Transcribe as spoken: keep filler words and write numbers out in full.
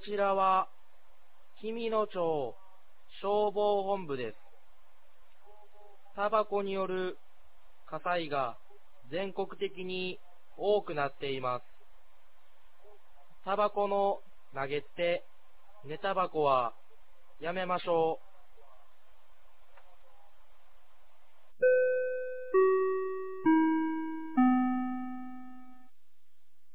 ちらは、紀美野町消防本部です。タバコによる火災が全国的に多くなっています。タバコの投げ捨て、寝タバコはやめましょう。